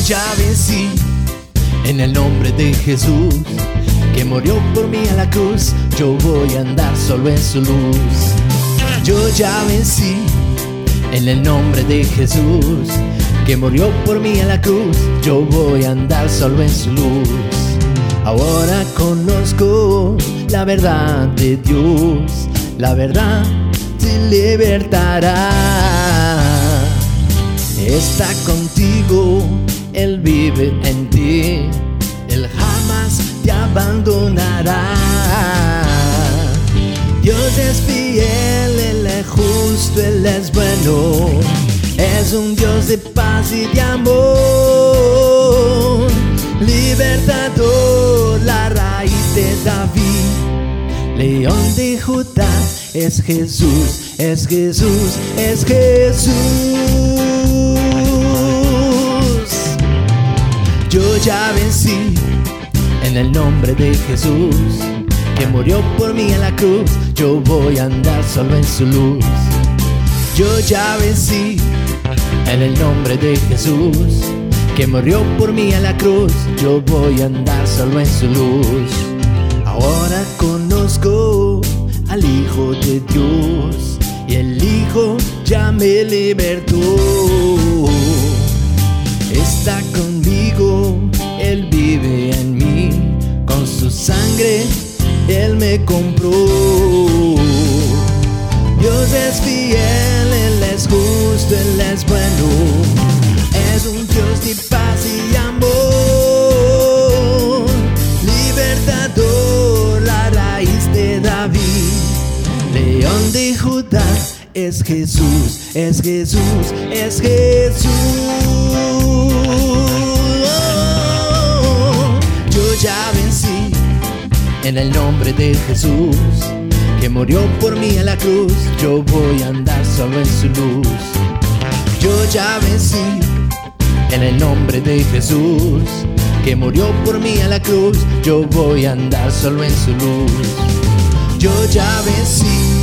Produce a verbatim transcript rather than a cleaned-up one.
ya vencí en el nombre de Jesús, que murió por mí a la cruz. Yo voy a andar solo en su luz. Yo ya vencí en el nombre de Jesús, que murió por mí a la cruz. Yo voy a andar solo en su luz. Ahora conozco la verdad de Dios, la verdad te libertará. Está contigo, Él vive en ti, Él jamás te abandonará. Dios es fiel, Él es justo, Él es bueno, es un Dios de paz y de amor. Libertador, la raíz de David, León de Judá, es Jesús, es Jesús, es Jesús. Yo ya vencí en el nombre de Jesús, que murió por mí en la cruz. Yo voy a andar solo en su luz. Yo ya vencí en el nombre de Jesús, que murió por mí en la cruz. Yo voy a andar solo en su luz. Ahora conozco al Hijo de Dios, y el Hijo ya me libertó. Está conmigo, Él vive en mí, con su sangre Él me compró. Dios es fiel, Él es justo, Él es bueno, es un Dios de paz y amor. Libertador, la raíz de David, León de Judá, es Jesús, es Jesús, es Jesús. Yo ya vencí en el nombre de Jesús, que murió por mí en la cruz. Yo voy a andar solo en su luz. Yo ya vencí en el nombre de Jesús, que murió por mí en la cruz. Yo voy a andar solo en su luz. Yo ya vencí